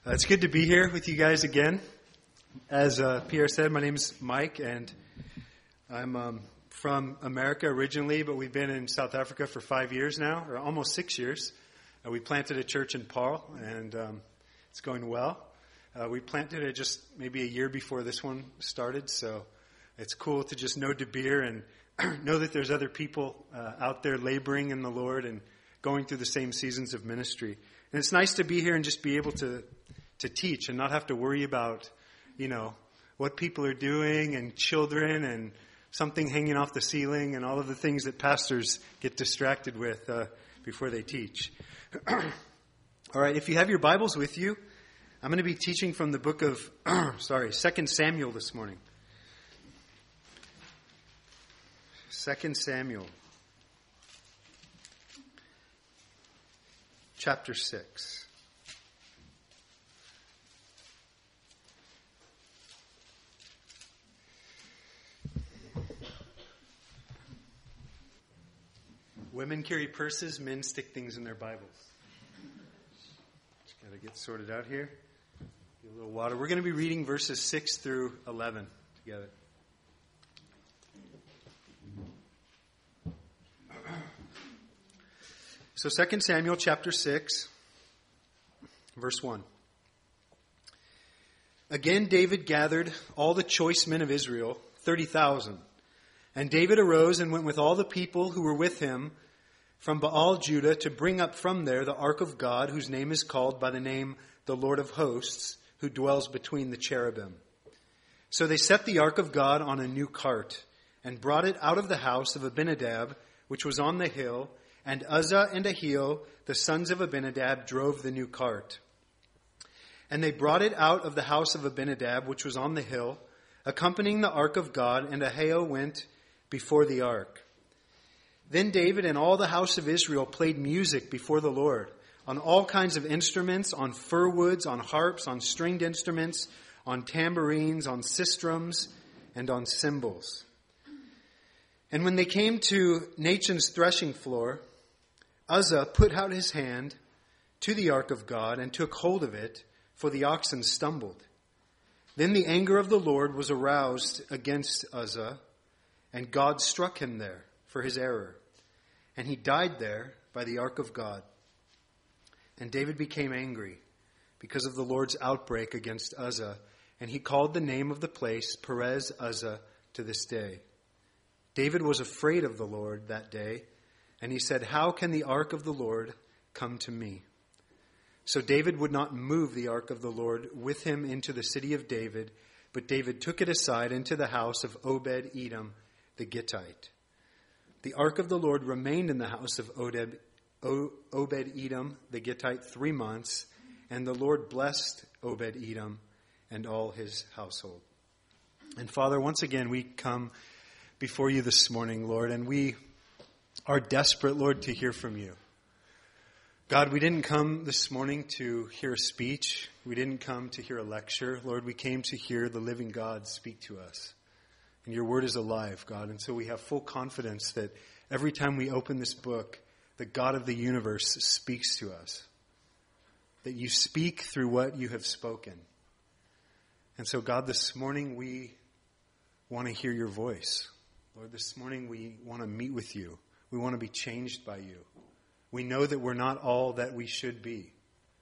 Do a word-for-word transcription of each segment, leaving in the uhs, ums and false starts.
Uh, it's good to be here with you guys again. As uh, Pierre said, my name's Mike, and I'm um, from America originally, but we've been in South Africa for five years now, or almost six years. Uh, we planted a church in Paarl, and um, it's going well. Uh, we planted it just maybe a year before this one started, so it's cool to just know De Beer and know that there's other people uh, out there laboring in the Lord and going through the same seasons of ministry. And it's nice to be here and just be able to to teach and not have to worry about, you know, what people are doing and children and something hanging off the ceiling and all of the things that pastors get distracted with uh, before they teach. All right, if you have your Bibles with you, I'm going to be teaching from the book of, sorry, Second Samuel this morning. Second Samuel, chapter six. Women carry purses, men stick things in their Bibles. Just got to get sorted out here. Get a little water. We're going to be reading verses six through eleven together. So Second Samuel chapter six, verse one. Again David gathered all the choice men of Israel, thirty thousand. And David arose and went with all the people who were with him from Baal Judah to bring up from there the ark of God, whose name is called by the name the Lord of hosts, who dwells between the cherubim. So they set the ark of God on a new cart and brought it out of the house of Abinadab, which was on the hill, and Uzzah and Ahio, the sons of Abinadab, drove the new cart. And they brought it out of the house of Abinadab, which was on the hill, accompanying the ark of God, and Ahio went before the ark. Then David and all the house of Israel played music before the Lord on all kinds of instruments, on fir woods, on harps, on stringed instruments, on tambourines, on sistrums, and on cymbals. And when they came to Nachon's threshing floor, Uzzah put out his hand to the ark of God and took hold of it, for the oxen stumbled. Then the anger of the Lord was aroused against Uzzah, and God struck him there for his error. And he died there by the ark of God. And David became angry because of the Lord's outbreak against Uzzah, and he called the name of the place Perez Uzzah to this day. David was afraid of the Lord that day, and he said, "How can the ark of the Lord come to me?" So David would not move the ark of the Lord with him into the city of David, but David took it aside into the house of Obed-Edom the Gittite. The ark of the Lord remained in the house of Obed-Edom the Gittite three months, and the Lord blessed Obed-Edom and all his household. And Father, once again we come before you this morning, Lord, and we are desperate, Lord, to hear from you. God, we didn't come this morning to hear a speech. We didn't come to hear a lecture. Lord, we came to hear the living God speak to us. And your word is alive, God. And so we have full confidence that every time we open this book, the God of the universe speaks to us. That you speak through what you have spoken. And so, God, this morning we want to hear your voice. Lord, this morning we want to meet with you. We want to be changed by you. We know that we're not all that we should be.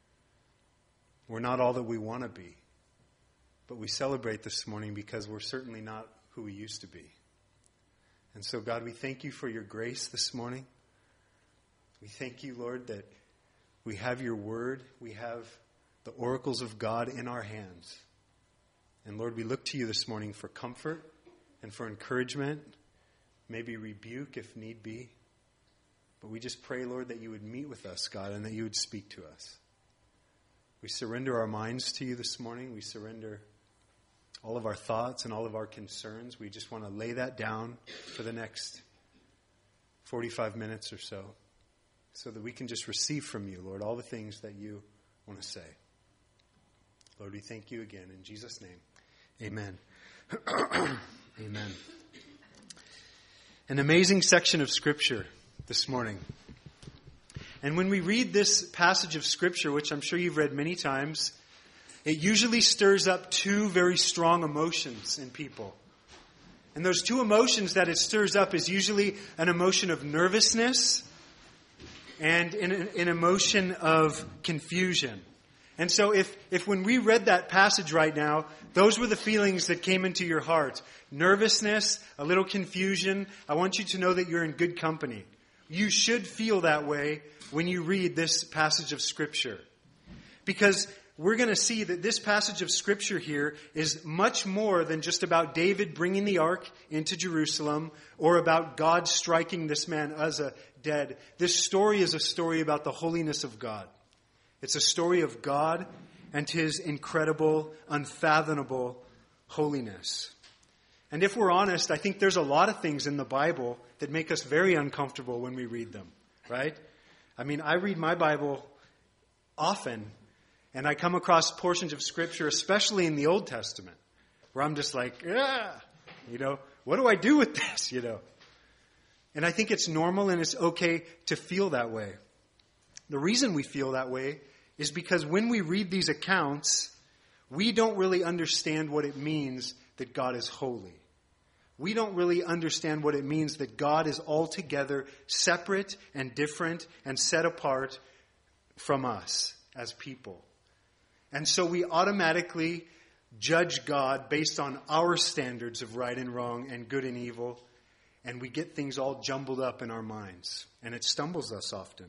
We're not all that we want to be. But we celebrate this morning because we're certainly not who we used to be. And so, God, we thank you for your grace this morning. We thank you, Lord, that we have your word. We have the oracles of God in our hands. And Lord, we look to you this morning for comfort and for encouragement, maybe rebuke if need be. But we just pray, Lord, that you would meet with us, God, and that you would speak to us. We surrender our minds to you this morning. We surrender all of our thoughts and all of our concerns. We just want to lay that down for the next forty-five minutes or so, so that we can just receive from you, Lord, all the things that you want to say. Lord, we thank you again. In Jesus' name, amen. Amen. An amazing section of Scripture this morning. And when we read this passage of Scripture, which I'm sure you've read many times, it usually stirs up two very strong emotions in people. And those two emotions that it stirs up is usually an emotion of nervousness and an, an emotion of confusion. And so if, if when we read that passage right now, those were the feelings that came into your heart, nervousness, a little confusion, I want you to know that you're in good company. You should feel that way when you read this passage of Scripture. Because we're going to see that this passage of Scripture here is much more than just about David bringing the ark into Jerusalem or about God striking this man Uzzah dead. This story is a story about the holiness of God. It's a story of God and His incredible, unfathomable holiness. And if we're honest, I think there's a lot of things in the Bible that make us very uncomfortable when we read them, right? I mean, I read my Bible often, and I come across portions of Scripture, especially in the Old Testament, where I'm just like, ah, you know, what do I do with this, you know? And I think it's normal and it's okay to feel that way. The reason we feel that way is because when we read these accounts, we don't really understand what it means that God is holy. We don't really understand what it means that God is altogether separate and different and set apart from us as people. And so we automatically judge God based on our standards of right and wrong and good and evil, and we get things all jumbled up in our minds, and it stumbles us often.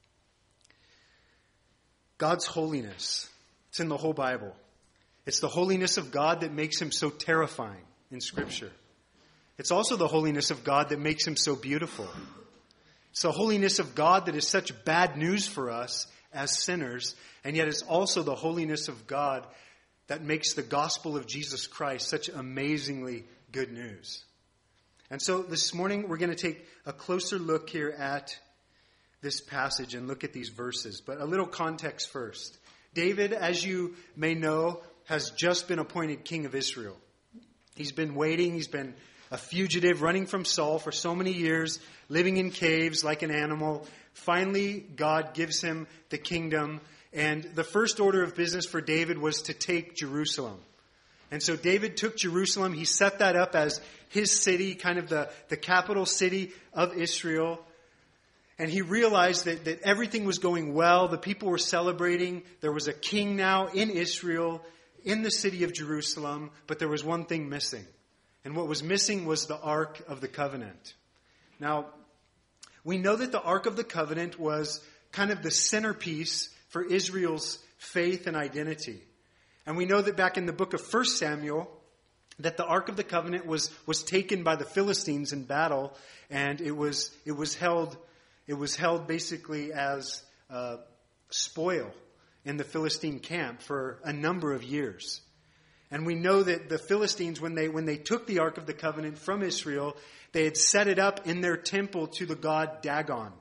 God's holiness, it's in the whole Bible. It's the holiness of God that makes Him so terrifying in Scripture. It's also the holiness of God that makes Him so beautiful. It's the holiness of God that is such bad news for us as sinners, and yet it's also the holiness of God that makes the gospel of Jesus Christ such amazingly good news. And so this morning we're going to take a closer look here at this passage and look at these verses. But a little context first. David, as you may know, has just been appointed king of Israel. He's been waiting. He's been a fugitive running from Saul for so many years, living in caves like an animal. Finally, God gives him the kingdom. And the first order of business for David was to take Jerusalem. And so David took Jerusalem. He set that up as his city, kind of the, the capital city of Israel. And he realized that, that everything was going well. The people were celebrating. There was a king now in Israel, in the city of Jerusalem. But there was one thing missing. And what was missing was the Ark of the Covenant. Now, we know that the Ark of the Covenant was kind of the centerpiece for Israel's faith and identity. And we know that back in the book of First Samuel, that the Ark of the Covenant was, was taken by the Philistines in battle. And it was, it was held... It was held basically as uh, spoil in the Philistine camp for a number of years. And we know that the Philistines, when they when they took the Ark of the Covenant from Israel, they had set it up in their temple to the god Dagon.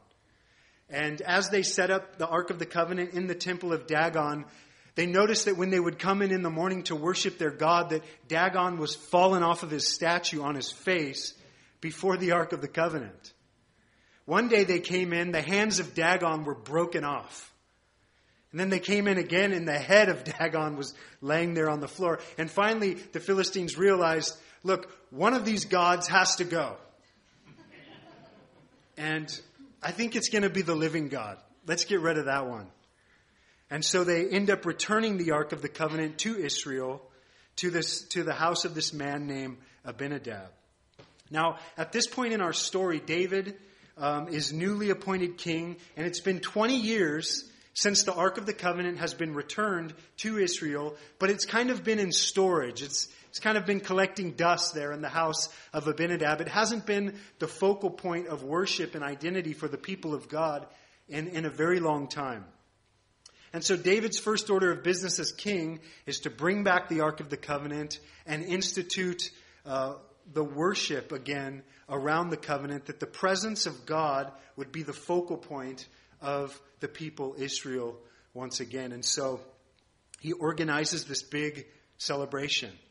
And as they set up the Ark of the Covenant in the temple of Dagon, they noticed that when they would come in in the morning to worship their god, that Dagon was fallen off of his statue on his face before the Ark of the Covenant. One day they came in, the hands of Dagon were broken off. And then they came in again and the head of Dagon was laying there on the floor. And finally the Philistines realized, look, one of these gods has to go. And I think it's going to be the living God. Let's get rid of that one. And so they end up returning the Ark of the Covenant to Israel, to this, to the house of this man named Abinadab. Now, at this point in our story, David Um, is newly appointed king, and it's been twenty years since the Ark of the Covenant has been returned to Israel, but it's kind of been in storage. It's, it's kind of been collecting dust there in the house of Abinadab. It hasn't been the focal point of worship and identity for the people of God in, in a very long time. And so David's first order of business as king is to bring back the Ark of the Covenant and institute uh, the worship again around the covenant, that the presence of God would be the focal point of the people Israel once again. And so he organizes this big celebration.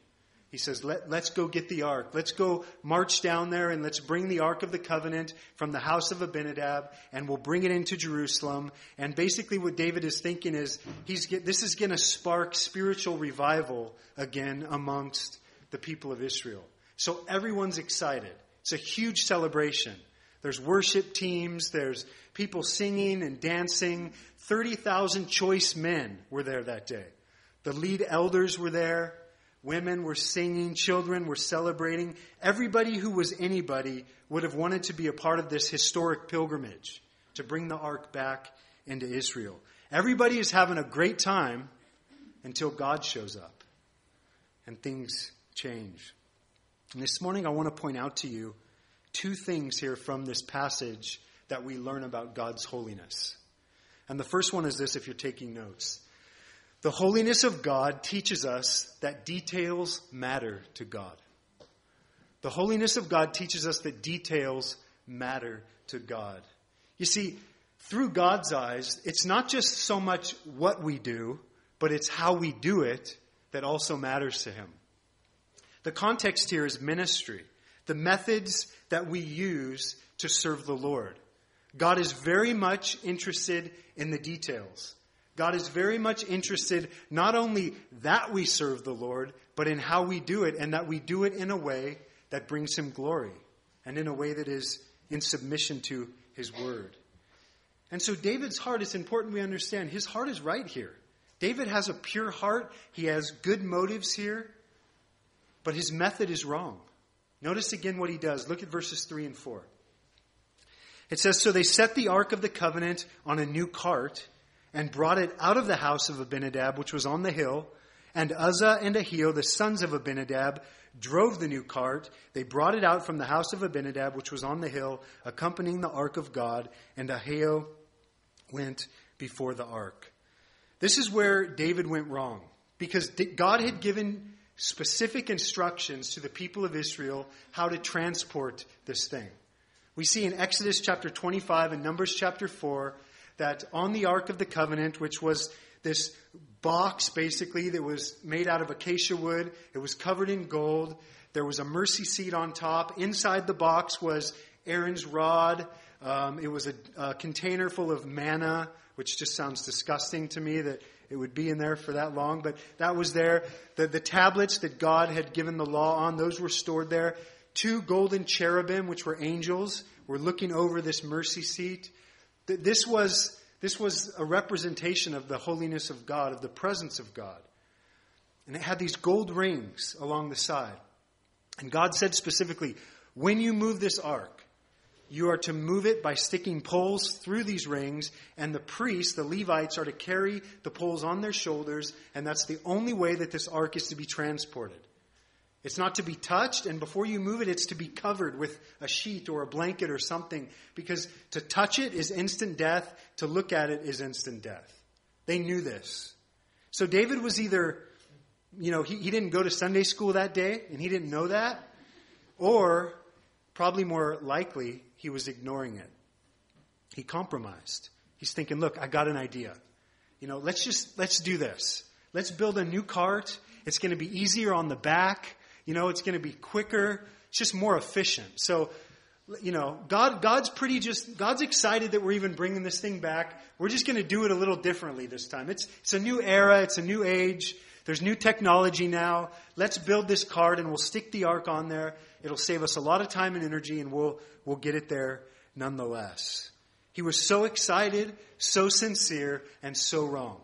He says, Let, let's go get the ark. Let's go march down there and let's bring the ark of the covenant from the house of Abinadab and we'll bring it into Jerusalem. And basically what David is thinking is, he's get, this is going to spark spiritual revival again amongst the people of Israel. So everyone's excited. It's a huge celebration. There's worship teams. There's people singing and dancing. thirty thousand choice men were there that day. The lead elders were there. Women were singing. Children were celebrating. Everybody who was anybody would have wanted to be a part of this historic pilgrimage to bring the ark back into Israel. Everybody is having a great time until God shows up and things change. And this morning I want to point out to you two things here from this passage that we learn about God's holiness. And the first one is this, if you're taking notes. The holiness of God teaches us that details matter to God. The holiness of God teaches us that details matter to God. You see, through God's eyes, it's not just so much what we do, but it's how we do it that also matters to him. The context here is ministry, the methods that we use to serve the Lord. God is very much interested in the details. God is very much interested not only that we serve the Lord, but in how we do it, and that we do it in a way that brings him glory, and in a way that is in submission to his word. And so David's heart, it's important we understand, his heart is right here. David has a pure heart. He has good motives here, but his method is wrong. Notice again what he does. Look at verses three and four. It says, So they set the ark of the covenant on a new cart and brought it out of the house of Abinadab, which was on the hill. And Uzzah and Ahio, the sons of Abinadab, drove the new cart. They brought it out from the house of Abinadab, which was on the hill, accompanying the ark of God. And Ahio went before the ark. This is where David went wrong, because God had given specific instructions to the people of Israel how to transport this thing. We see in Exodus chapter twenty-five and Numbers chapter four that on the Ark of the Covenant, which was this box basically that was made out of acacia wood, it was covered in gold, there was a mercy seat on top. Inside the box was Aaron's rod. Um, it was a, a container full of manna, which just sounds disgusting to me that it would be in there for that long, but that was there. The, the tablets that God had given the law on, those were stored there. Two golden cherubim, which were angels, were looking over this mercy seat. This was, this was a representation of the holiness of God, of the presence of God. And it had these gold rings along the side. And God said specifically, when you move this ark, you are to move it by sticking poles through these rings, and the priests, the Levites, are to carry the poles on their shoulders, and that's the only way that this ark is to be transported. It's not to be touched, and before you move it, it's to be covered with a sheet or a blanket or something, because to touch it is instant death, to look at it is instant death. They knew this. So David was either, you know, he, he didn't go to Sunday school that day, and he didn't know that, or probably more likely, he was ignoring it. He compromised. He's thinking, look, I got an idea. You know, let's just, let's do this. Let's build a new cart. It's going to be easier on the back. You know, it's going to be quicker. It's just more efficient. So, you know, God, God's pretty just, God's excited that we're even bringing this thing back. We're just going to do it a little differently this time. It's, it's a new era. It's a new age. There's new technology now. Let's build this cart and we'll stick the ark on there. It'll save us a lot of time and energy, and we'll, we'll get it there nonetheless. He was so excited, so sincere, and so wrong.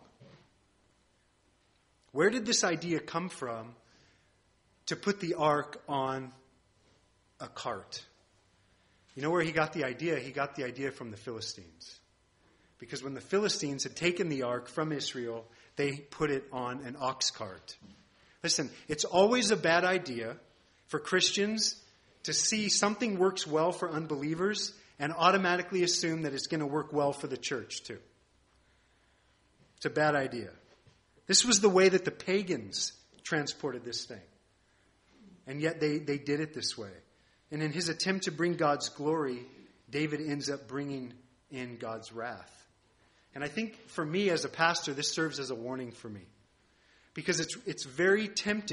Where did this idea come from to put the ark on a cart? You know where he got the idea? He got the idea from the Philistines. Because when the Philistines had taken the ark from Israel, they put it on an ox cart. Listen, it's always a bad idea for Christians to see something works well for unbelievers and automatically assume that it's going to work well for the church too. It's a bad idea. This was the way that the pagans transported this thing. And yet they, they did it this way. And in his attempt to bring God's glory, David ends up bringing in God's wrath. And I think for me as a pastor, this serves as a warning for me. Because it's it's very tempting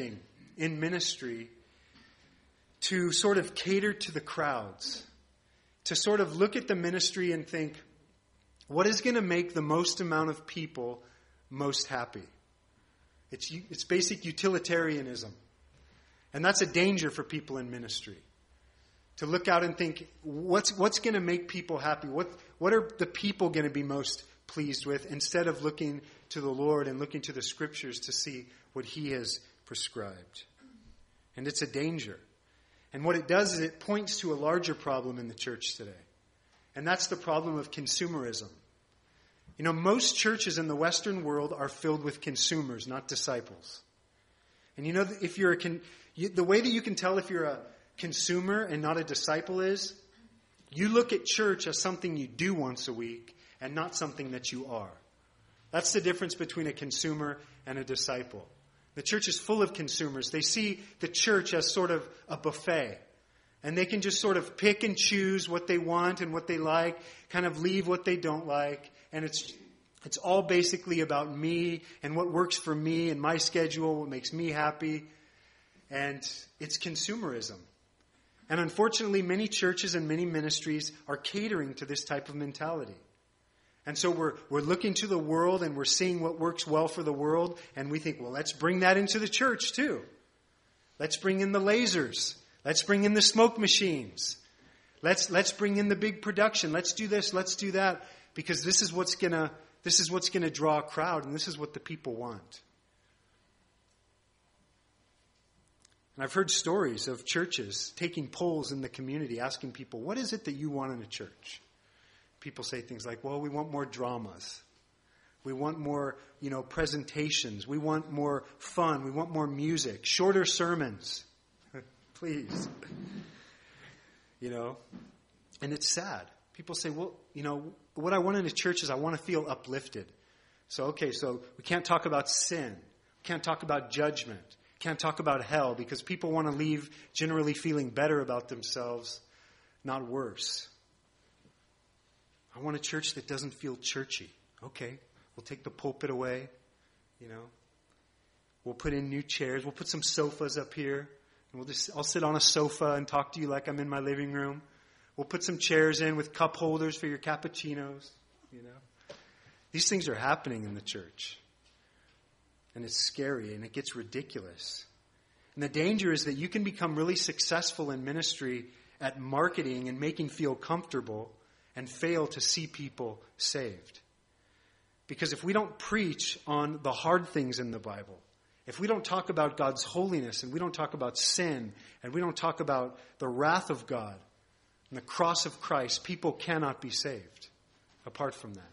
in ministry to sort of cater to the crowds, to sort of look at the ministry and think, what is going to make the most amount of people most happy? It's, it's basic utilitarianism. And that's a danger for people in ministry. To look out and think, what's, what's going to make people happy? What, what are the people going to be most pleased with? Instead of looking to the Lord and looking to the Scriptures to see what He has prescribed. And it's a danger. And what it does is it points to a larger problem in the church today. And that's the problem of consumerism. You know, most churches in the Western world are filled with consumers, not disciples. And you know, if you're a con- you, the way that you can tell if you're a consumer and not a disciple is, you look at church as something you do once a week and not something that you are. That's the difference between a consumer and a disciple. The church is full of consumers. They see the church as sort of a buffet. And they can just sort of pick and choose what they want and what they like, kind of leave what they don't like. And it's it's all basically about me and what works for me and my schedule, what makes me happy. And it's consumerism. And unfortunately, many churches and many ministries are catering to this type of mentality. And so we're we're looking to the world and we're seeing what works well for the world. And we think, well, let's bring that into the church too. Let's bring in the lasers. Let's bring in the smoke machines. Let's let's bring in the big production. Let's do this. Let's do that. Because this is what's gonna this is what's gonna draw a crowd, and this is what the people want. And I've heard stories of churches taking polls in the community, asking people, what is it that you want in a church? People say things like, well, we want more dramas. We want more, you know, presentations. We want more fun. We want more music. Shorter sermons. Please. You know, and it's sad. People say, well, you know, what I want in a church is I want to feel uplifted. So, okay, so we can't talk about sin. We can't talk about judgment. Can't talk about hell because people want to leave generally feeling better about themselves, not worse. I want a church that doesn't feel churchy. Okay, we'll take the pulpit away, you know. We'll put in new chairs. We'll put some sofas up here. And we'll just, I'll sit on a sofa and talk to you like I'm in my living room. We'll put some chairs in with cup holders for your cappuccinos, you know. These things are happening in the church. And it's scary and it gets ridiculous. And the danger is that you can become really successful in ministry at marketing and making feel comfortable and fail to see people saved. Because if we don't preach on the hard things in the Bible, if we don't talk about God's holiness and we don't talk about sin and we don't talk about the wrath of God and the cross of Christ, people cannot be saved apart from that.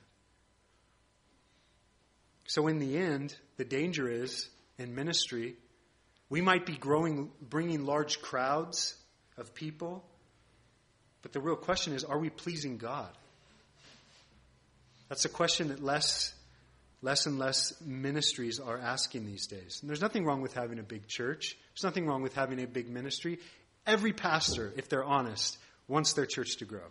So in the end, the danger is, in ministry, we might be growing, bringing large crowds of people, but the real question is, are we pleasing God? That's a question that less, less and less ministries are asking these days. And there's nothing wrong with having a big church. There's nothing wrong with having a big ministry. Every pastor, if they're honest, wants their church to grow.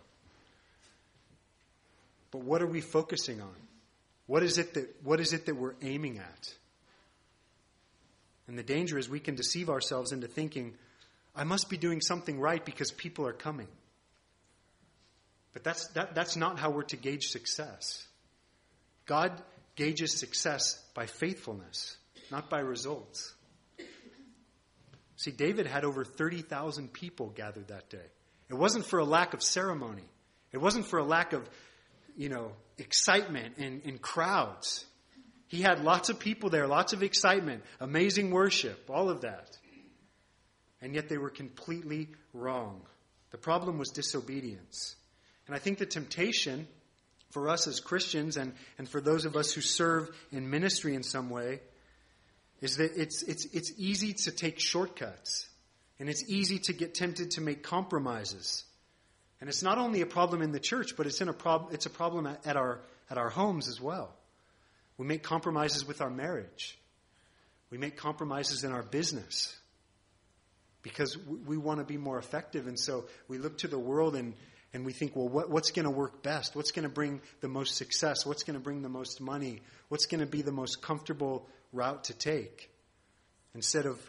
But what are we focusing on? What is it that, what is it that we're aiming at? And the danger is we can deceive ourselves into thinking, I must be doing something right because people are coming. But that's, that, that's not how we're to gauge success. God gauges success by faithfulness, not by results. See, David had over thirty thousand people gathered that day. It wasn't for a lack of ceremony. It wasn't for a lack of, you know, excitement and, and crowds. He had lots of people there, lots of excitement, amazing worship, all of that. And yet they were completely wrong. The problem was disobedience. And I think the temptation for us as Christians and, and for those of us who serve in ministry in some way is that it's it's it's easy to take shortcuts. And it's easy to get tempted to make compromises. And it's not only a problem in the church, but it's in a prob- it's a problem at, at our at our homes as well. We make compromises with our marriage. We make compromises in our business because we, we want to be more effective. And so we look to the world and, and we think, well, what, what's going to work best? What's going to bring the most success? What's going to bring the most money? What's going to be the most comfortable route to take? Instead of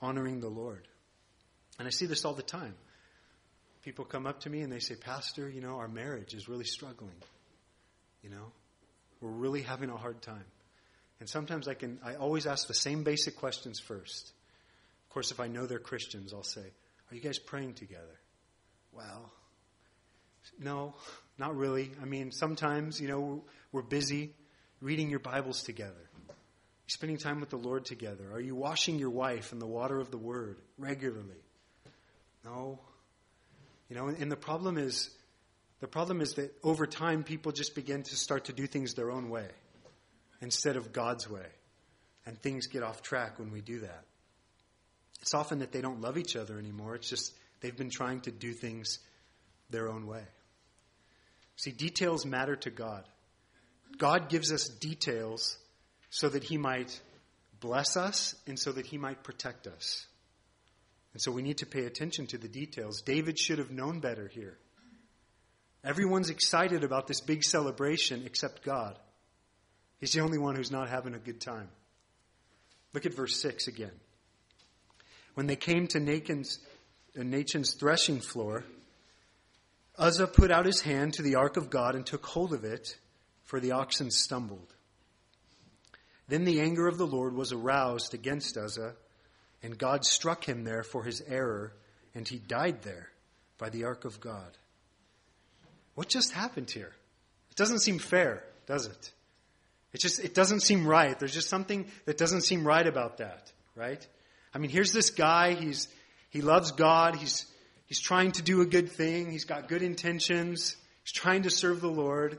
honoring the Lord. And I see this all the time. People come up to me and they say, Pastor, you know, our marriage is really struggling. You know, we're really having a hard time. And sometimes I can, I always ask the same basic questions first. Of course, if I know they're Christians, I'll say, are you guys praying together? Well, no, not really. I mean, sometimes, you know, we're busy reading your Bibles together. You're spending time with the Lord together. Are you washing your wife in the water of the Word regularly? No. You know, and the problem is, the problem is that over time, people just begin to start to do things their own way instead of God's way. And things get off track when we do that. It's often that they don't love each other anymore. It's just they've been trying to do things their own way. See, details matter to God. God gives us details so that he might bless us and so that he might protect us. And so we need to pay attention to the details. David should have known better here. Everyone's excited about this big celebration except God. He's the only one who's not having a good time. Look at verse six again. When they came to Nachon's, uh, Nachon's threshing floor, Uzzah put out his hand to the ark of God and took hold of it, for the oxen stumbled. Then the anger of the Lord was aroused against Uzzah, and God struck him there for his error, and he died there by the ark of God. What just happened here? It doesn't seem fair, does it? It just, it doesn't seem right. There's just something that doesn't seem right about that, right? I mean, here's this guy, he's, he loves God, he's, he's trying to do a good thing, he's got good intentions, he's trying to serve the Lord.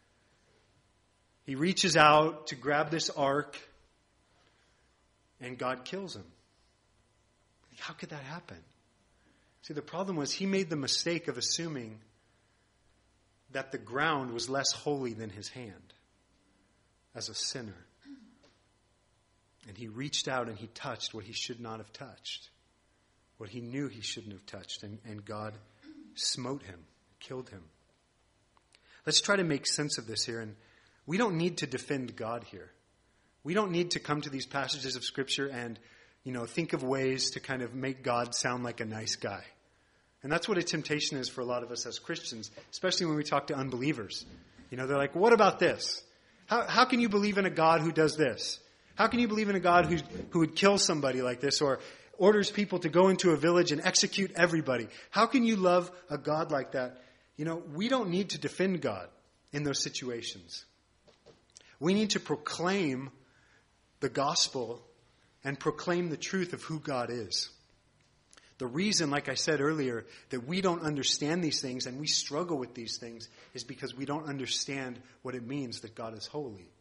He reaches out to grab this ark, and God kills him. How could that happen? See, the problem was he made the mistake of assuming that the ground was less holy than his hand as a sinner. And he reached out and he touched what he should not have touched, what he knew he shouldn't have touched, and, and God smote him, killed him. Let's try to make sense of this here. And we don't need to defend God here. We don't need to come to these passages of Scripture and, you know, think of ways to kind of make God sound like a nice guy. And that's what a temptation is for a lot of us as Christians, especially when we talk to unbelievers. You know, they're like, what about this? How, how can you believe in a God who does this? How can you believe in a God who, who would kill somebody like this or orders people to go into a village and execute everybody? How can you love a God like that? You know, we don't need to defend God in those situations. We need to proclaim the gospel and proclaim the truth of who God is. The reason, like I said earlier, that we don't understand these things and we struggle with these things is because we don't understand what it means that God is holy.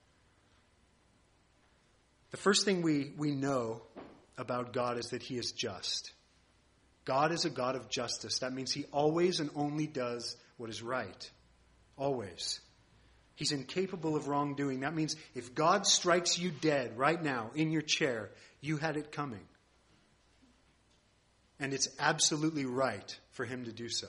The first thing we, we know about God is that he is just. God is a God of justice. That means he always and only does what is right. Always. He's incapable of wrongdoing. That means if God strikes you dead right now in your chair, you had it coming. And it's absolutely right for him to do so.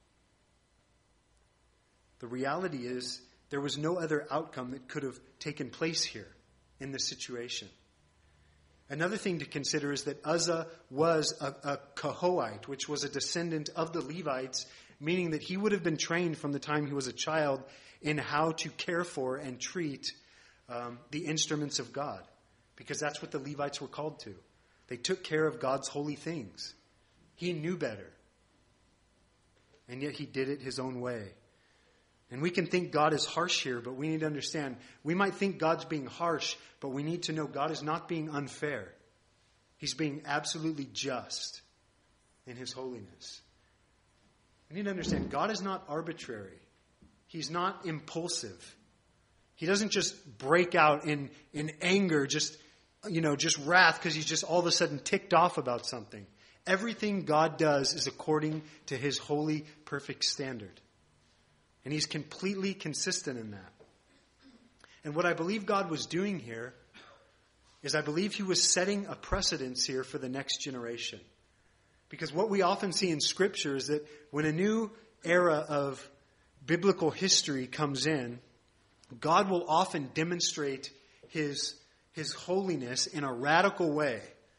The reality is there was no other outcome that could have taken place here in this situation. Another thing to consider is that Uzzah was a, a Kohathite, which was a descendant of the Levites, meaning that he would have been trained from the time he was a child in how to care for and treat um, the instruments of God. Because that's what the Levites were called to. They took care of God's holy things. He knew better. And yet he did it his own way. And we can think God is harsh here, but we need to understand, we might think God's being harsh, but we need to know God is not being unfair. He's being absolutely just in his holiness. We need to understand, God is not arbitrary. He's not impulsive. He doesn't just break out in, in anger, just, you know, just wrath because he's just all of a sudden ticked off about something. Everything God does is according to his holy, perfect standard. And he's completely consistent in that. And what I believe God was doing here is I believe he was setting a precedence here for the next generation. Because what we often see in Scripture is that when a new era of biblical history comes in, God will often demonstrate his, his holiness in a radical way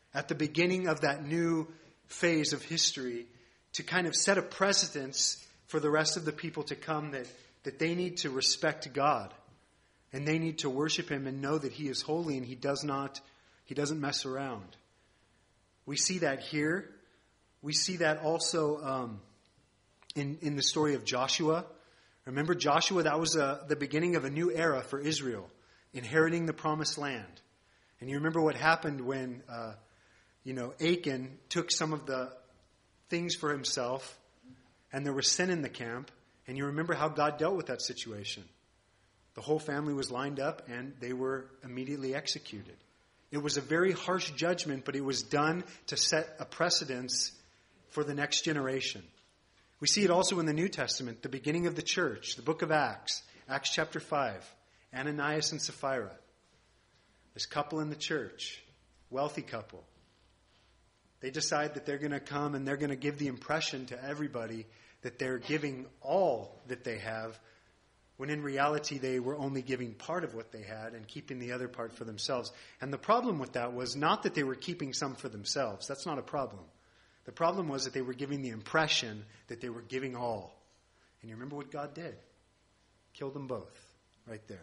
at the beginning of that new phase of history to kind of set a precedence for the rest of the people to come that, that they need to respect God and they need to worship him and know that he is holy and he does not, he doesn't mess around. We see that here. We see that also um, in, in the story of Joshua. Remember Joshua, that was uh, the beginning of a new era for Israel, inheriting the promised land. And you remember what happened when, uh, you know, Achan took some of the things for himself and there was sin in the camp. And you remember how God dealt with that situation. The whole family was lined up and they were immediately executed. It was a very harsh judgment, but it was done to set a precedence for the next generation. We see it also in the New Testament, the beginning of the church, the book of Acts, Acts chapter five, Ananias and Sapphira. This couple in the church, wealthy couple. They decide that they're going to come and they're going to give the impression to everybody that they're giving all that they have, when in reality they were only giving part of what they had and keeping the other part for themselves. And the problem with that was not that they were keeping some for themselves. That's not a problem. The problem was that they were giving the impression that they were giving all. And you remember what God did? Killed them both right there.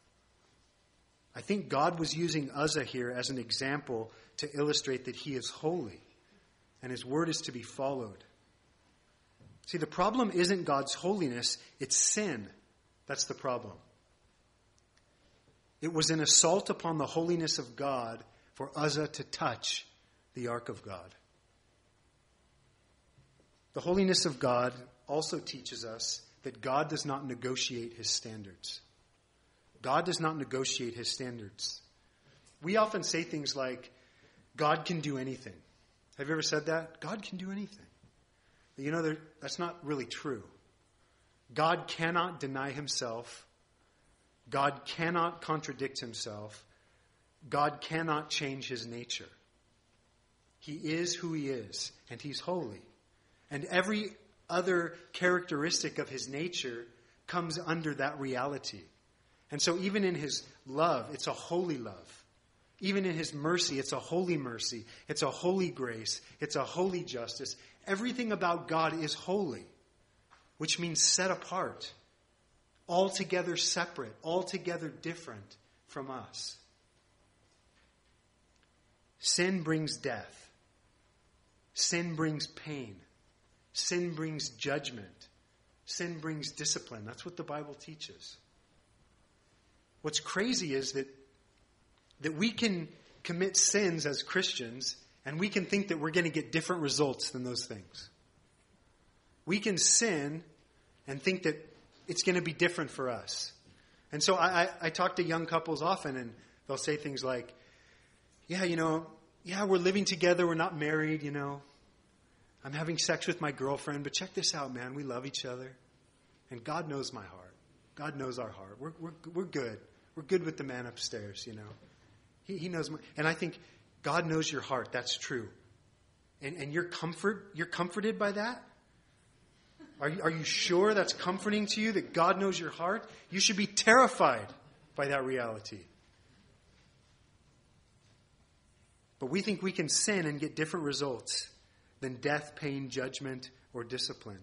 I think God was using Uzzah here as an example to illustrate that he is holy and his word is to be followed. See, the problem isn't God's holiness, it's sin. That's the problem. It was an assault upon the holiness of God for Uzzah to touch the ark of God. The holiness of God also teaches us that God does not negotiate his standards. God does not negotiate his standards. We often say things like, God can do anything. Have you ever said that? God can do anything. You know, that's not really true. God cannot deny himself. God cannot contradict himself. God cannot change his nature. He is who he is, and he's holy. And every other characteristic of his nature comes under that reality. And so even in his love, it's a holy love. Even in his mercy, it's a holy mercy. It's a holy grace. It's a holy justice. Everything about God is holy, which means set apart, altogether separate, altogether different from us. Sin brings death. Sin brings pain. Sin brings judgment. Sin brings discipline. That's what the Bible teaches. What's crazy is that, that we can commit sins as Christians and we can think that we're going to get different results than those things. We can sin and think that it's going to be different for us. And so I, I, I talk to young couples often and they'll say things like, yeah, you know, yeah, we're living together. We're not married, you know. I'm having sex with my girlfriend, but check this out, man. We love each other. And God knows my heart. God knows our heart. We're, we're, we're good. We're good with the man upstairs, you know. He, he knows my, and I think God knows your heart. That's true. And, and you're comfort, you're comforted by that? Are you, are you sure that's comforting to you, that God knows your heart? You should be terrified by that reality. But we think we can sin and get different results than death, pain, judgment, or discipline.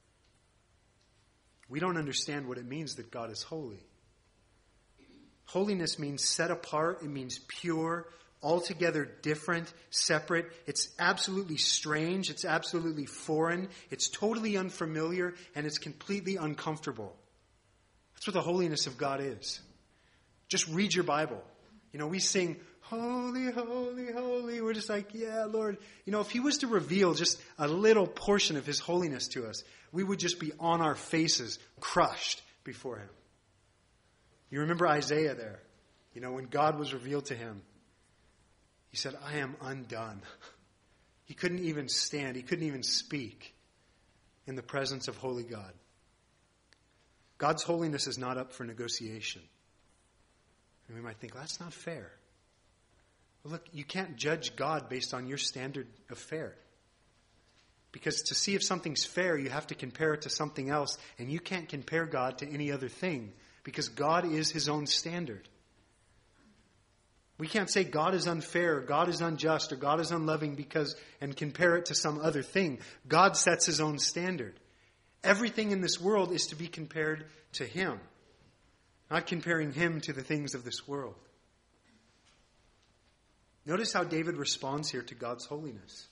We don't understand what it means that God is holy. Holiness means set apart. It means pure, altogether different, separate. It's absolutely strange. It's absolutely foreign. It's totally unfamiliar, and it's completely uncomfortable. That's what the holiness of God is. Just read your Bible. You know, we sing, holy, holy, holy. We're just like, yeah, Lord. You know, if he was to reveal just a little portion of his holiness to us, we would just be on our faces, crushed before him. You remember Isaiah there. You know, when God was revealed to him, he said, I am undone. He couldn't even stand. He couldn't even speak in the presence of holy God. God's holiness is not up for negotiation. And we might think, well, that's not fair. Well, look, you can't judge God based on your standard of fair. Because to see if something's fair, you have to compare it to something else. And you can't compare God to any other thing. Because God is his own standard. We can't say God is unfair, or God is unjust, or God is unloving because and compare it to some other thing. God sets his own standard. Everything in this world is to be compared to him, not comparing him to the things of this world. Notice how David responds here to God's holiness.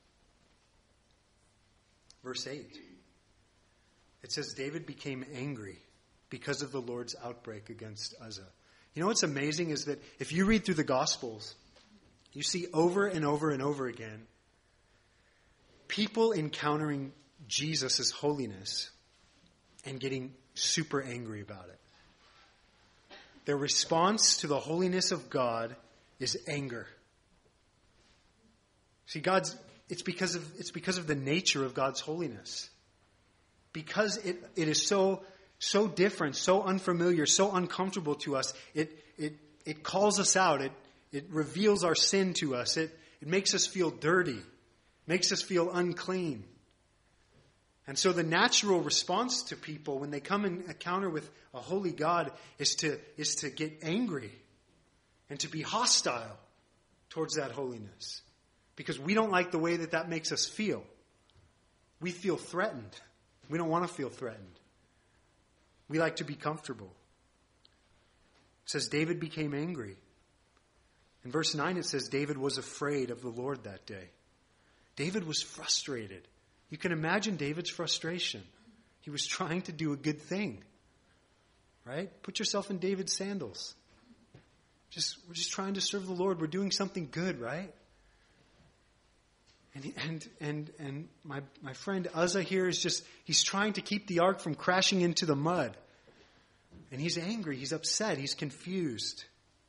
Verse eight. It says, David became angry because of the Lord's outbreak against Uzzah. You know what's amazing is that if you read through the Gospels, you see over and over and over again people encountering Jesus' holiness and getting super angry about it. Their response to the holiness of God is anger. See, God's it's because of it's because of the nature of God's holiness. Because it, it is so so different, so unfamiliar, so uncomfortable to us, it it it calls us out. It it reveals our sin to us. It it makes us feel dirty, makes us feel unclean. And so the natural response to people when they come in encounter with a holy God is to is to get angry and to be hostile towards that holiness. Because we don't like the way that that makes us feel. We feel threatened. We don't want to feel threatened. We like to be comfortable. It says David became angry. In verse nine it says David was afraid of the Lord that day. David was frustrated. You can imagine David's frustration. He was trying to do a good thing. Right? Put yourself in David's sandals. Just, we're just trying to serve the Lord. We're doing something good, right? And and and and my, my friend Uzzah here is just, he's trying to keep the ark from crashing into the mud. And he's angry, he's upset, he's confused.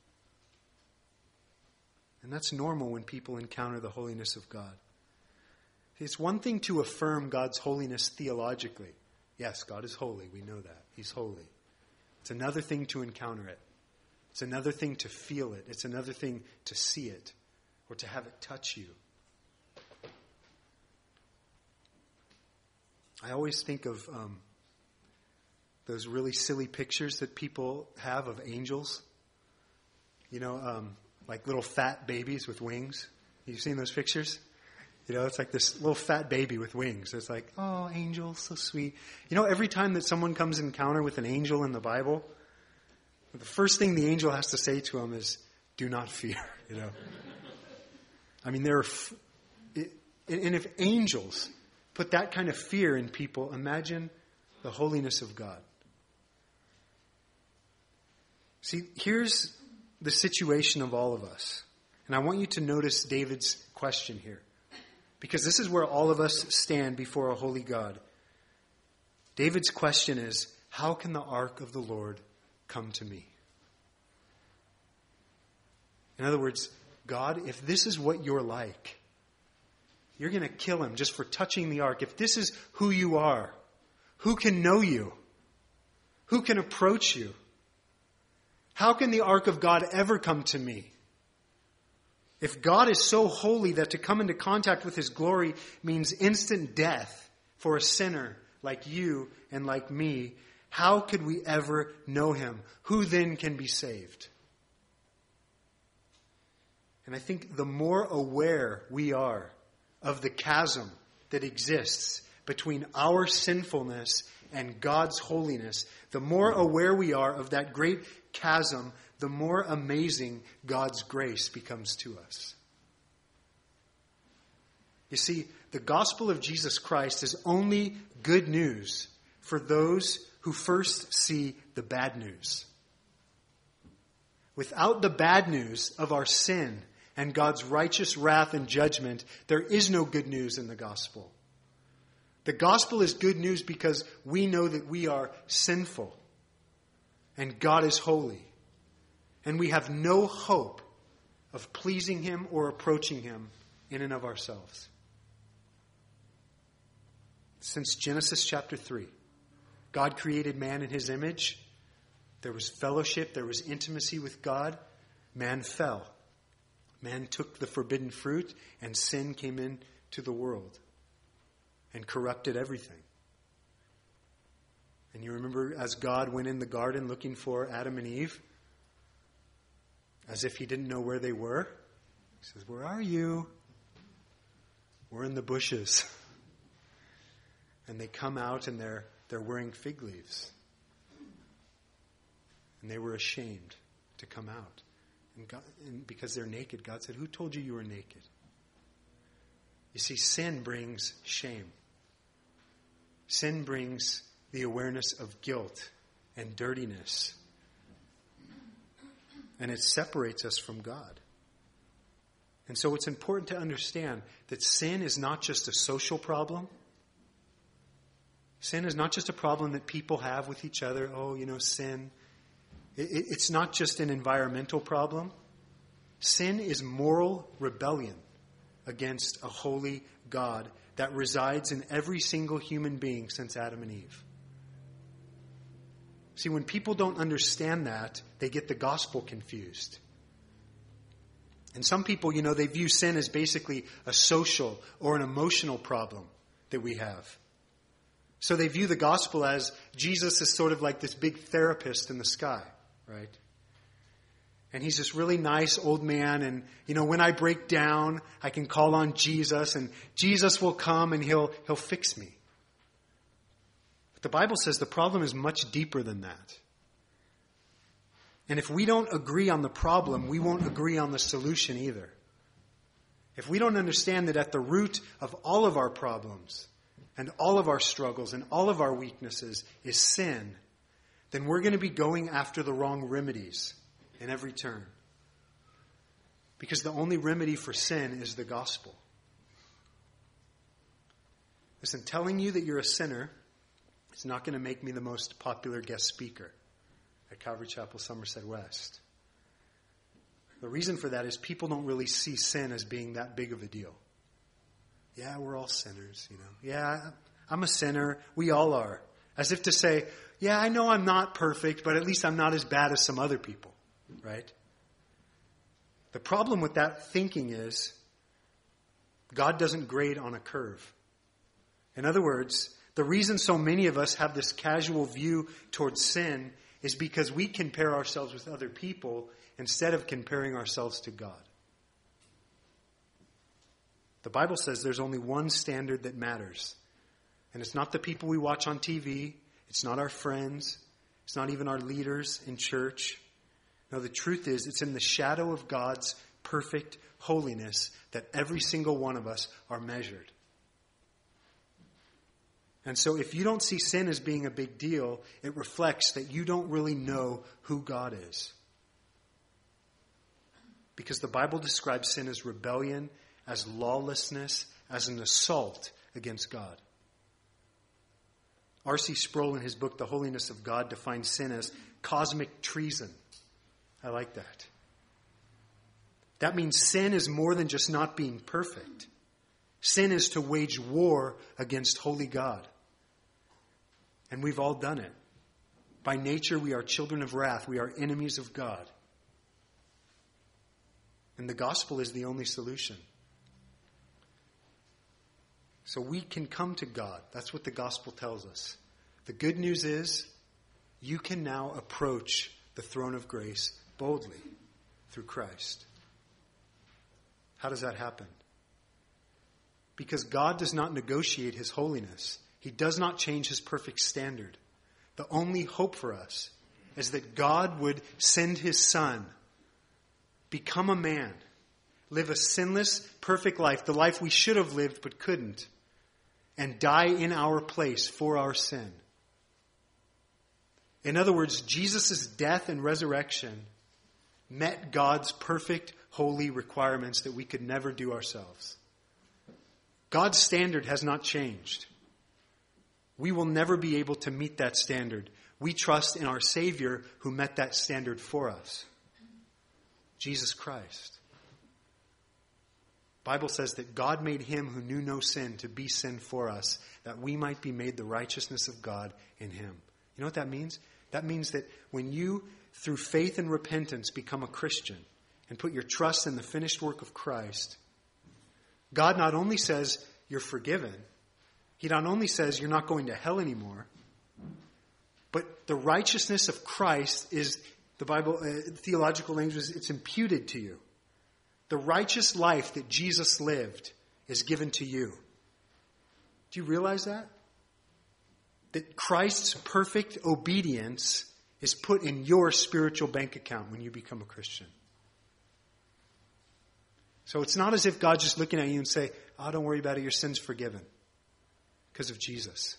And that's normal when people encounter the holiness of God. It's one thing to affirm God's holiness theologically. Yes, God is holy, we know that. He's holy. It's another thing to encounter it. It's another thing to feel it. It's another thing to see it or to have it touch you. I always think of um, those really silly pictures that people have of angels. You know, um, like little fat babies with wings. You've seen those pictures? You know, it's like this little fat baby with wings. It's like, oh, angels, so sweet. You know, every time that someone comes in encounter with an angel in the Bible, the first thing the angel has to say to him is, do not fear, you know. I mean, there are, f- it, and if angels put that kind of fear in people, imagine the holiness of God. See, here's the situation of all of us. And I want you to notice David's question here. Because this is where all of us stand before a holy God. David's question is, how can the ark of the Lord come to me? In other words, God, if this is what you're like, you're going to kill him just for touching the ark. If this is who you are, who can know you? Who can approach you? How can the ark of God ever come to me? If God is so holy that to come into contact with his glory means instant death for a sinner like you and like me, how could we ever know him? Who then can be saved? And I think the more aware we are of the chasm that exists between our sinfulness and God's holiness, the more aware we are of that great chasm, the more amazing God's grace becomes to us. You see, the gospel of Jesus Christ is only good news for those who first see the bad news. Without the bad news of our sin and God's righteous wrath and judgment, there is no good news in the gospel. The gospel is good news because we know that we are sinful and God is holy. And we have no hope of pleasing him or approaching him in and of ourselves. Since Genesis chapter three, God created man in his image. There was fellowship, there was intimacy with God. Man fell. Man took the forbidden fruit, and sin came into the world and corrupted everything. And you remember as God went in the garden looking for Adam and Eve, as if he didn't know where they were. He says, "Where are you?" "We're in the bushes." And they come out and they're they're wearing fig leaves. And they were ashamed to come out. And, God, and because they're naked, God said, "Who told you you were naked?" You see, sin brings shame. Sin brings the awareness of guilt and dirtiness. And it separates us from God. And so it's important to understand that sin is not just a social problem. Sin is not just a problem that people have with each other. Oh, you know, sin. It, it, it's not just an environmental problem. Sin is moral rebellion against a holy God that resides in every single human being since Adam and Eve. See, when people don't understand that, they get the gospel confused. And some people, you know, they view sin as basically a social or an emotional problem that we have. So they view the gospel as Jesus is sort of like this big therapist in the sky, right? And he's this really nice old man. And, you know, when I break down, I can call on Jesus. And Jesus will come and he'll he'll fix me. But the Bible says the problem is much deeper than that. And if we don't agree on the problem, we won't agree on the solution either. If we don't understand that at the root of all of our problems and all of our struggles and all of our weaknesses is sin, then we're going to be going after the wrong remedies in every turn. Because the only remedy for sin is the gospel. Listen, telling you that you're a sinner is not going to make me the most popular guest speaker at Calvary Chapel, Somerset West. The reason for that is people don't really see sin as being that big of a deal. Yeah, we're all sinners, you know. Yeah, I'm a sinner. We all are. As if to say, yeah, I know I'm not perfect, but at least I'm not as bad as some other people. Right? The problem with that thinking is God doesn't grade on a curve. In other words, the reason so many of us have this casual view towards sin is because we compare ourselves with other people instead of comparing ourselves to God. The Bible says there's only one standard that matters. And it's not the people we watch on T V. It's not our friends. It's not even our leaders in church. No, the truth is, it's in the shadow of God's perfect holiness that every single one of us are measured. And so if you don't see sin as being a big deal, it reflects that you don't really know who God is. Because the Bible describes sin as rebellion, as lawlessness, as an assault against God. R C Sproul in his book, The Holiness of God, defines sin as cosmic treason. I like that. That means sin is more than just not being perfect. Sin is to wage war against holy God. And we've all done it. By nature, we are children of wrath. We are enemies of God. And the gospel is the only solution. So we can come to God. That's what the gospel tells us. The good news is you can now approach the throne of grace boldly through Christ. How does that happen? Because God does not negotiate his holiness. He does not change his perfect standard. The only hope for us is that God would send his Son, become a man, live a sinless, perfect life, the life we should have lived but couldn't, and die in our place for our sin. In other words, Jesus' death and resurrection met God's perfect, holy requirements that we could never do ourselves. God's standard has not changed. We will never be able to meet that standard. We trust in our Savior who met that standard for us. Jesus Christ. The Bible says that God made him who knew no sin to be sin for us, that we might be made the righteousness of God in him. You know what that means? That means that when you, through faith and repentance, become a Christian and put your trust in the finished work of Christ, God not only says you're forgiven, he not only says you're not going to hell anymore, but the righteousness of Christ is The Bible, uh, theological language, is it's imputed to you. The righteous life that Jesus lived is given to you. Do you realize that? That Christ's perfect obedience is put in your spiritual bank account when you become a Christian. So it's not as if God's just looking at you and say, oh, don't worry about it, your sin's forgiven because of Jesus.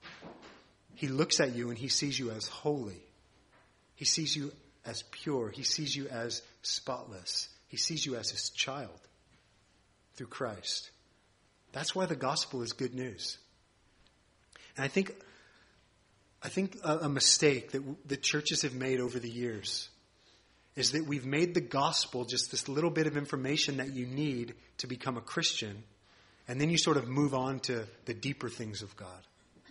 He looks at you and he sees you as holy. He sees you as pure. He sees you as spotless. He sees you as his child through Christ. That's why the gospel is good news. And I think, I think a, a mistake that the churches have made over the years is that we've made the gospel just this little bit of information that you need to become a Christian, and then you sort of move on to the deeper things of God.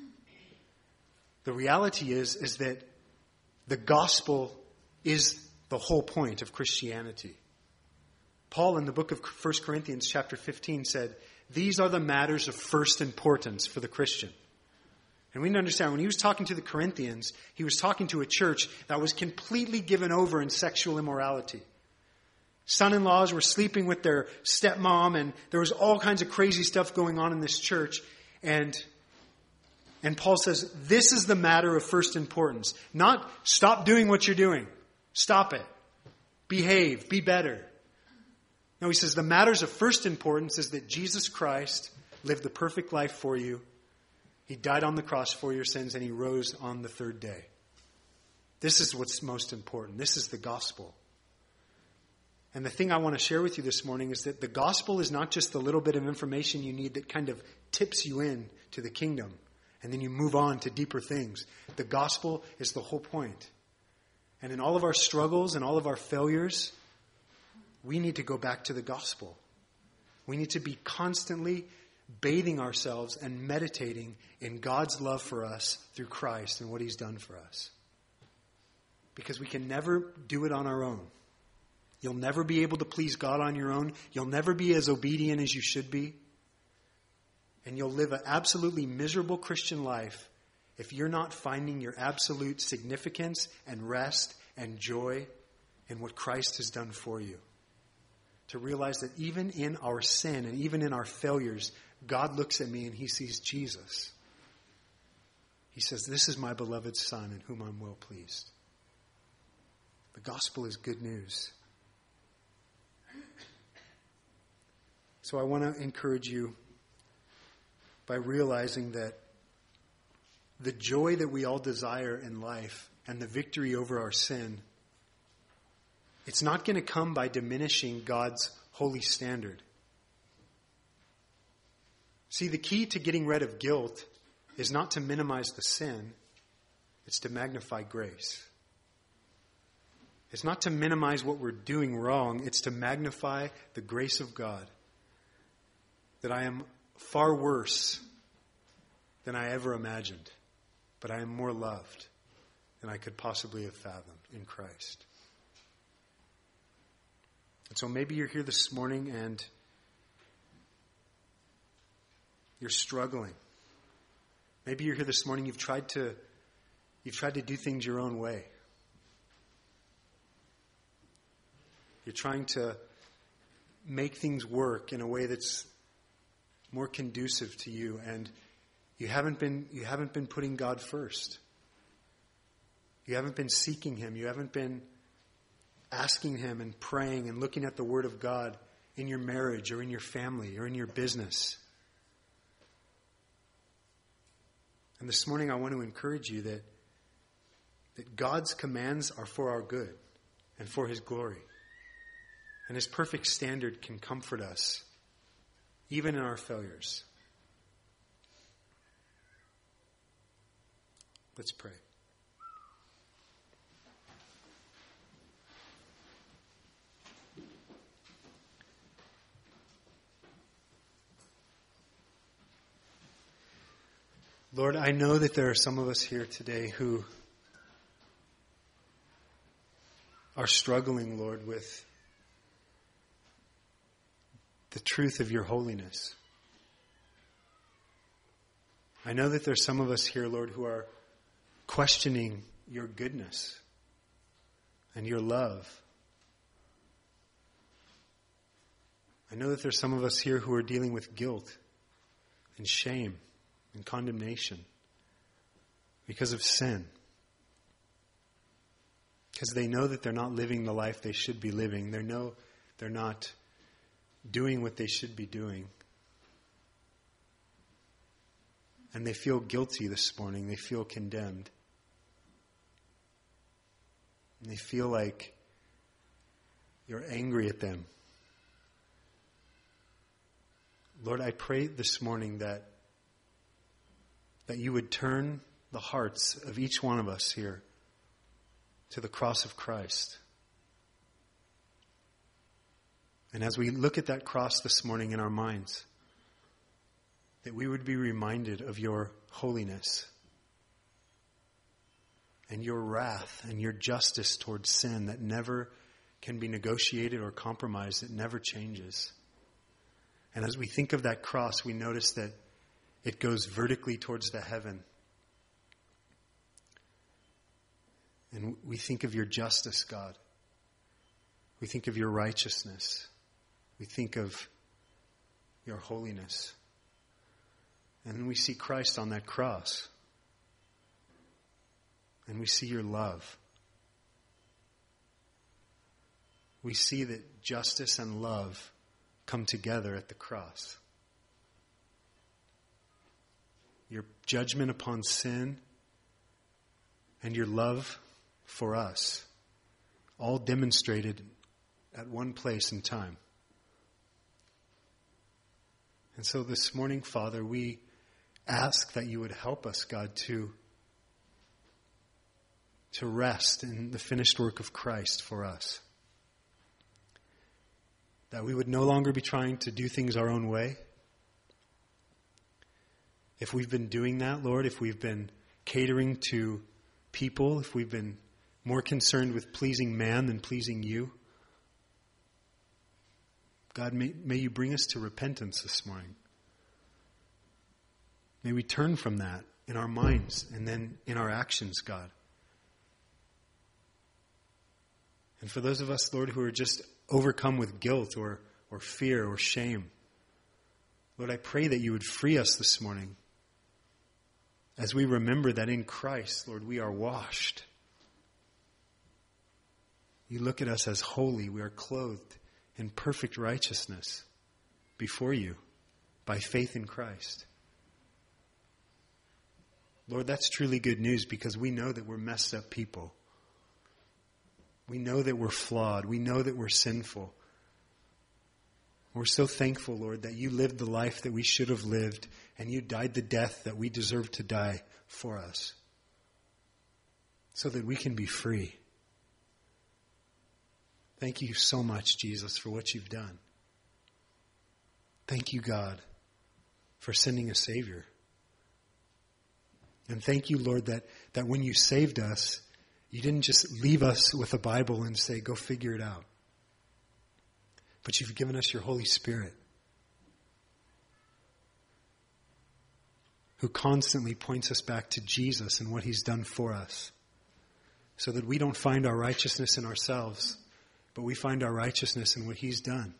The reality is, is that the gospel is the whole point of Christianity. Paul in the book of First Corinthians chapter fifteen said, these are the matters of first importance for the Christian. And we need to understand, when he was talking to the Corinthians, he was talking to a church that was completely given over in sexual immorality. Son-in-laws were sleeping with their stepmom, and there was all kinds of crazy stuff going on in this church. And And Paul says, this is the matter of first importance. Not stop doing what you're doing. Stop it. Behave. Be better. No, he says the matters of first importance is that Jesus Christ lived the perfect life for you. He died on the cross for your sins, and he rose on the third day. This is what's most important. This is the gospel. And the thing I want to share with you this morning is that the gospel is not just the little bit of information you need that kind of tips you in to the kingdom, and then you move on to deeper things. The gospel is the whole point. And in all of our struggles and all of our failures, we need to go back to the gospel. We need to be constantly bathing ourselves and meditating in God's love for us through Christ and what he's done for us. Because we can never do it on our own. You'll never be able to please God on your own. You'll never be as obedient as you should be. And you'll live an absolutely miserable Christian life if you're not finding your absolute significance and rest and joy in what Christ has done for you. To realize that even in our sin and even in our failures, God looks at me and he sees Jesus. He says, this is my beloved Son in whom I'm well pleased. The gospel is good news. So I want to encourage you by realizing that the joy that we all desire in life and the victory over our sin, it's not going to come by diminishing God's holy standard. See, the key to getting rid of guilt is not to minimize the sin, it's to magnify grace. It's not to minimize what we're doing wrong, it's to magnify the grace of God. That I am far worse than I ever imagined, but I am more loved than I could possibly have fathomed in Christ. And so maybe you're here this morning and you're struggling. Maybe you're here this morning, you've tried to you've tried to do things your own way. You're trying to make things work in a way that's more conducive to you, and you haven't been you haven't been putting God first. You haven't been seeking him. You haven't been asking him and praying and looking at the Word of God in your marriage or in your family or in your business. And this morning I want to encourage you that, that God's commands are for our good and for his glory. And his perfect standard can comfort us, even in our failures. Let's pray. Lord, I know that there are some of us here today who are struggling, Lord, with the truth of your holiness. I know that there's some of us here, Lord, who are questioning your goodness, and your love. I know that there's some of us here who are dealing with guilt and shame and condemnation because of sin. Because they know that they're not living the life they should be living. They know they're not doing what they should be doing. And they feel guilty this morning. They feel condemned. And they feel like you're angry at them. Lord, I pray this morning that, that you would turn the hearts of each one of us here to the cross of Christ. And as we look at that cross this morning in our minds, that we would be reminded of your holiness and your wrath and your justice towards sin that never can be negotiated or compromised, it never changes. And as we think of that cross, we notice that it goes vertically towards the heaven. And we think of your justice, God. We think of your righteousness. We think of your holiness. And then we see Christ on that cross. And we see your love. We see that justice and love come together at the cross. Your judgment upon sin and your love for us, all demonstrated at one place in time. And so this morning, Father, we ask that you would help us, God, to, to rest in the finished work of Christ for us. That we would no longer be trying to do things our own way. If we've been doing that, Lord, if we've been catering to people, if we've been more concerned with pleasing man than pleasing you, God, may, may you bring us to repentance this morning. May we turn from that in our minds and then in our actions, God. And for those of us, Lord, who are just overcome with guilt or, or fear or shame, Lord, I pray that you would free us this morning as we remember that in Christ, Lord, we are washed. You look at us as holy. We are clothed in perfect righteousness before you by faith in Christ. Lord, that's truly good news because we know that we're messed up people. We know that we're flawed. We know that we're sinful. We're so thankful, Lord, that you lived the life that we should have lived and you died the death that we deserve to die for us so that we can be free. Thank you so much, Jesus, for what you've done. Thank you, God, for sending a Savior. And thank you, Lord, that, that when you saved us, you didn't just leave us with a Bible and say, go figure it out. But you've given us your Holy Spirit, who constantly points us back to Jesus and what he's done for us, so that we don't find our righteousness in ourselves, but we find our righteousness in what he's done.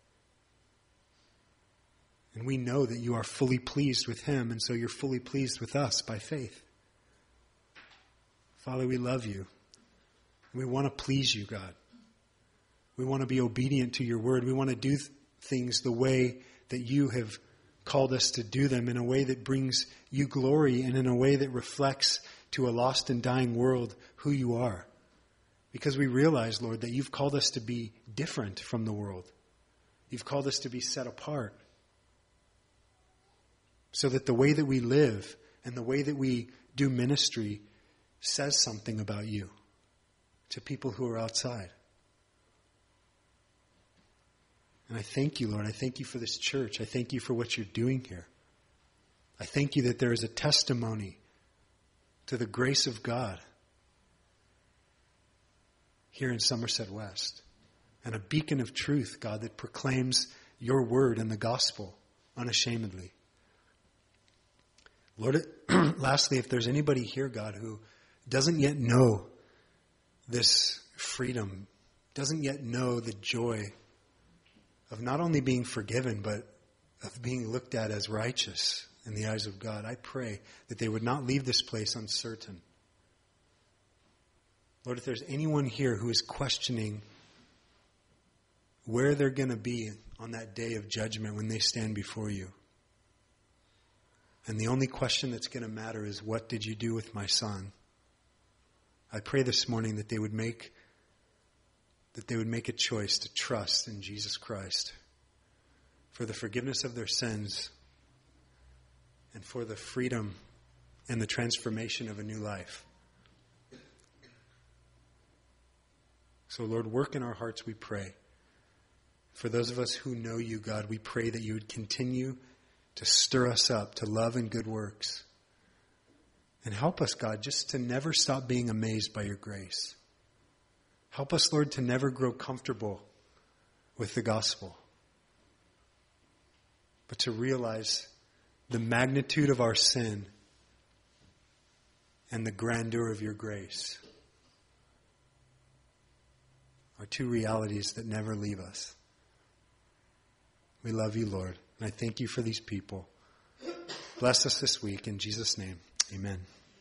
And we know that you are fully pleased with him, and so you're fully pleased with us by faith. Father, we love you. We want to please you, God. We want to be obedient to your word. We want to do th- things the way that you have called us to do them, in a way that brings you glory and in a way that reflects to a lost and dying world who you are. Because we realize, Lord, that you've called us to be different from the world. You've called us to be set apart. So that the way that we live and the way that we do ministry says something about you to people who are outside. And I thank you, Lord. I thank you for this church. I thank you for what you're doing here. I thank you that there is a testimony to the grace of God here in Somerset West, and a beacon of truth, God, that proclaims your word and the gospel unashamedly. Lord, lastly, if there's anybody here, God, who doesn't yet know this freedom, doesn't yet know the joy of not only being forgiven, but of being looked at as righteous in the eyes of God. I pray that they would not leave this place uncertain. Lord, if there's anyone here who is questioning where they're going to be on that day of judgment when they stand before you, and the only question that's going to matter is, what did you do with my son? I pray this morning that they would make that they would make a choice to trust in Jesus Christ for the forgiveness of their sins and for the freedom and the transformation of a new life. So, Lord, work in our hearts, we pray. For those of us who know you, God, we pray that you would continue to stir us up to love and good works. And help us, God, just to never stop being amazed by your grace. Help us, Lord, to never grow comfortable with the gospel, but to realize the magnitude of our sin and the grandeur of your grace are two realities that never leave us. We love you, Lord, and I thank you for these people. Bless us this week in Jesus' name. Amen.